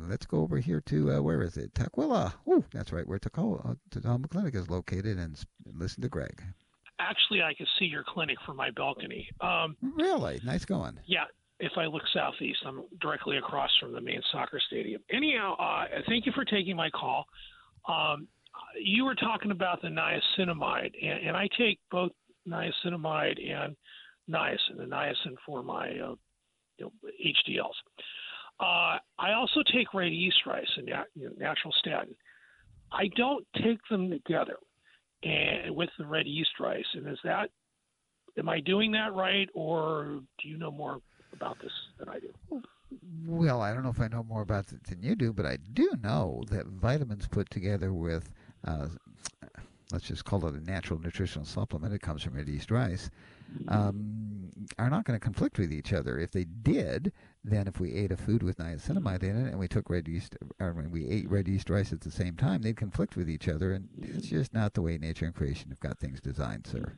let's go over here to, where is it? Tukwila. Oh, that's right, where Tacoma Clinic is located, and listen to Greg. Actually, I can see your clinic from my balcony. Really? Nice going. Yeah, if I look southeast, I'm directly across from the main soccer stadium. Anyhow, thank you for taking my call. You were talking about the niacinamide, and I take both niacinamide and niacin, the niacin for my HDLs. I also take red yeast rice and natural statin. I don't take them together and with the red yeast rice. And am I doing that right, or do you know more about this than I do? Well, I don't know if I know more about it than you do, but I do know that vitamins put together with, let's just call it a natural nutritional supplement, it comes from red yeast rice, are not going to conflict with each other. If they did, then if we ate a food with niacinamide in it and we took red yeast, or when we ate red yeast rice at the same time, they'd conflict with each other, and it's just not the way nature and creation have got things designed, sir.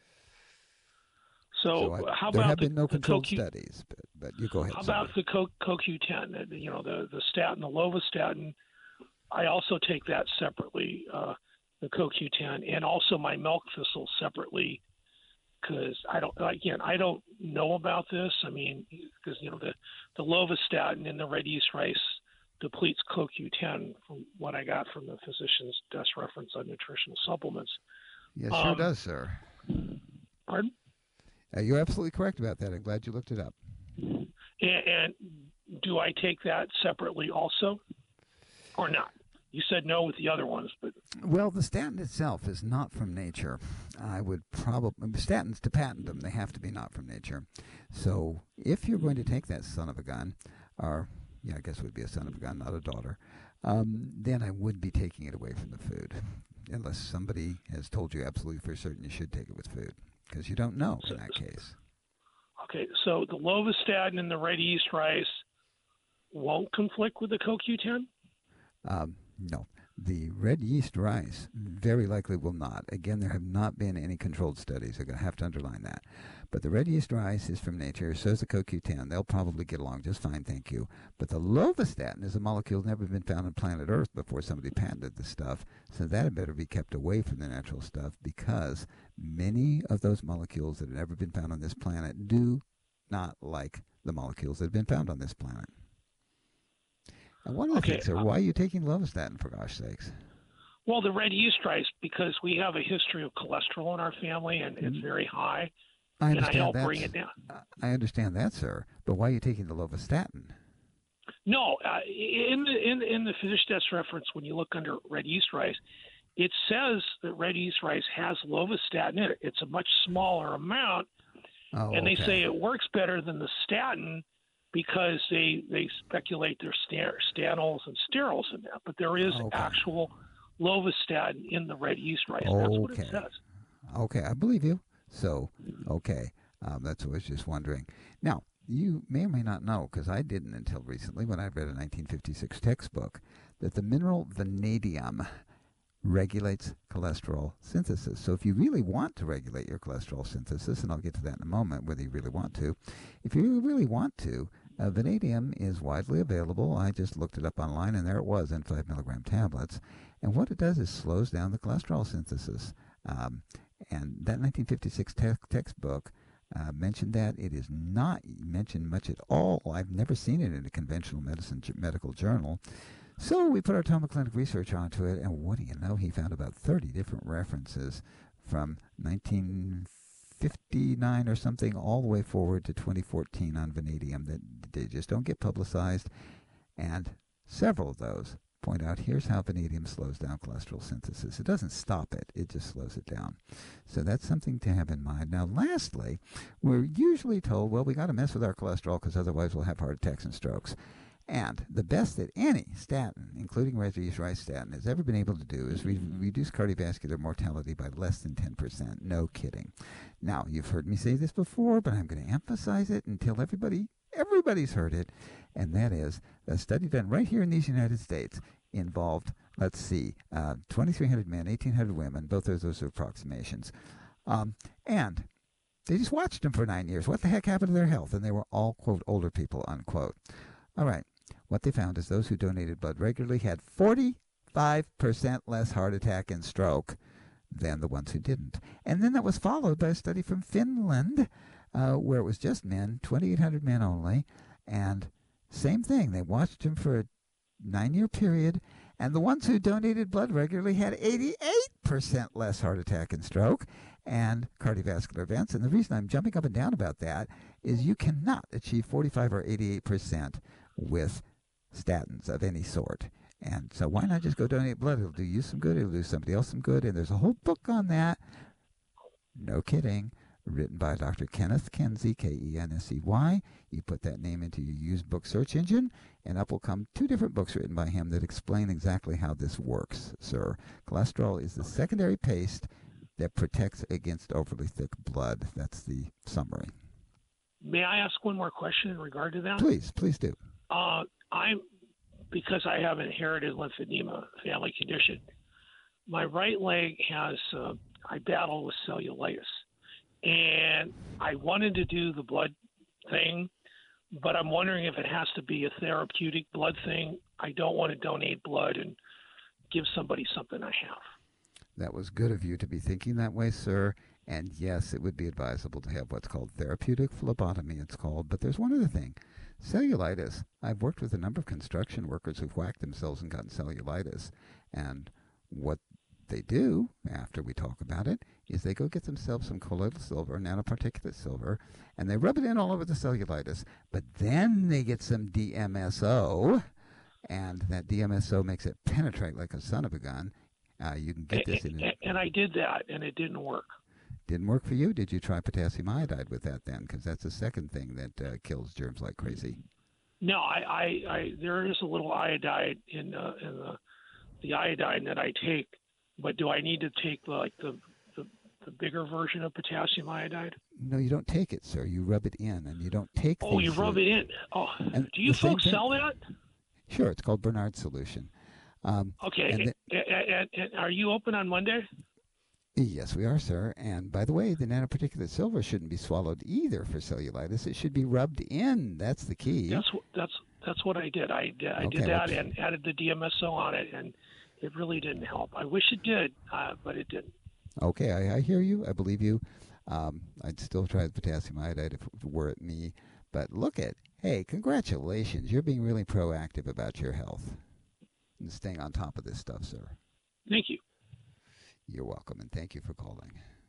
So how there about have been no controlled studies, but you go ahead. How about the CoQ10? The statin, the lovastatin. I also take that separately, the CoQ10, and also my milk thistle separately, because I don't know about this. I mean, because the lovastatin in the red yeast rice depletes CoQ10 from what I got from the physician's desk reference on nutritional supplements. Yes, sure does, sir. Pardon? You're absolutely correct about that. I'm glad you looked it up. And do I take that separately also, or not? You said no with the other ones, but well, the statin itself is not from nature. I would probably statins, to patent them, they have to be not from nature. So if you're going to take that son of a gun, or I guess it would be a son of a gun, not a daughter, then I would be taking it away from the food, unless somebody has told you absolutely for certain you should take it with food. Because you don't know in that case. Okay, so the lovastatin and the red yeast rice won't conflict with the CoQ10? No. The red yeast rice very likely will not. Again, there have not been any controlled studies. I'm going to have to underline that. But the red yeast rice is from nature, so is the CoQ10. They'll probably get along just fine, thank you. But the lovastatin is a molecule never been found on planet Earth before somebody patented the stuff. So that had better be kept away from the natural stuff, because many of those molecules that have never been found on this planet do not like the molecules that have been found on this planet. And one of the things, sir, why are you taking lovastatin, for gosh sakes? Well, the red yeast rice, because we have a history of cholesterol in our family, and it's very high. I understand and I help bring it down. I understand that, sir. But why are you taking the lovastatin? No, in the physician desk reference, when you look under red yeast rice, it says that red yeast rice has lovastatin in it. It's a much smaller amount, and they say it works better than the statin, because they speculate there's stanols and sterols in that. But there is actual lovastatin in the red yeast rice. That's what it says. Okay, I believe you. So, that's what I was just wondering. Now, you may or may not know, because I didn't until recently when I read a 1956 textbook, that the mineral vanadium regulates cholesterol synthesis. So if you really want to regulate your cholesterol synthesis, and I'll get to that in a moment, whether you really want to, if you really want to, vanadium is widely available. I just looked it up online, and there it was in 5 milligram tablets. And what it does is slows down the cholesterol synthesis. And that 1956 textbook mentioned that. It is not mentioned much at all. I've never seen it in a conventional medical journal. So we put our Toma Clinic research onto it, and what do you know? He found about 30 different references from 1959 or something all the way forward to 2014 on vanadium that they just don't get publicized. And several of those point out, here's how vanadium slows down cholesterol synthesis. It doesn't stop it, it just slows it down. So that's something to have in mind. Now, lastly, we're usually told, well, we got to mess with our cholesterol because otherwise we'll have heart attacks and strokes. And the best that any statin, including red yeast rice statin, has ever been able to do is reduce cardiovascular mortality by less than 10%. No kidding. Now, you've heard me say this before, but I'm going to emphasize it until everybody's heard it, and that is a study done right here in these United States involved, 2,300 men, 1,800 women, both of those are approximations. And they just watched them for 9 years. What the heck happened to their health? And they were all, quote, older people, unquote. All right. what they found is those who donated blood regularly had 45% less heart attack and stroke than the ones who didn't. And then that was followed by a study from Finland, where it was just men, 2,800 men only, and same thing. They watched them for a 9-year period, and the ones who donated blood regularly had 88% less heart attack and stroke and cardiovascular events. And the reason I'm jumping up and down about that is you cannot achieve 45 or 88% with statins of any sort. And so why not just go donate blood? It'll do you some good. It'll do somebody else some good. And there's a whole book on that. No kidding. Written by Dr. Kenneth Kenzy, K-E-N-S-E-Y. You put that name into your used book search engine, and up will come 2 different books written by him that explain exactly how this works, sir. Cholesterol is the secondary paste that protects against overly thick blood. That's the summary. May I ask one more question in regard to that? Please do. Because I have inherited lymphedema family condition, my right leg has, I battle with cellulitis. And I wanted to do the blood thing, but I'm wondering if it has to be a therapeutic blood thing. I don't want to donate blood and give somebody something I have. That was good of you to be thinking that way, sir. And yes, it would be advisable to have what's called therapeutic phlebotomy, it's called. But there's one other thing. Cellulitis. I've worked with a number of construction workers who've whacked themselves and gotten cellulitis. And what they do, after we talk about it, is they go get themselves some colloidal silver, nanoparticulate silver, and they rub it in all over the cellulitis. But then they get some DMSO, and that DMSO makes it penetrate like a son of a gun. You can get this in. And I did that, and it didn't work. Didn't work for you? Did you try potassium iodide with that then? Because that's the second thing that kills germs like crazy. No, I there is a little iodide in the iodine that I take, but do I need to take the bigger version of potassium iodide? No, you don't take it, sir. You rub it in, and you don't take. Oh, you rub it in. Oh, do you folks sell that? Sure, it's called Bernard Solution. Okay, and are you open on Monday? Yes, we are, sir. And by the way, the nanoparticulate silver shouldn't be swallowed either for cellulitis. It should be rubbed in. That's the key. That's what I did. I did that and added the DMSO on it, and it really didn't help. I wish it did, but it didn't. Okay, I hear you. I believe you. I'd still try the potassium iodide if it were it me. But hey, congratulations. You're being really proactive about your health and staying on top of this stuff, sir. Thank you. You're welcome, and thank you for calling.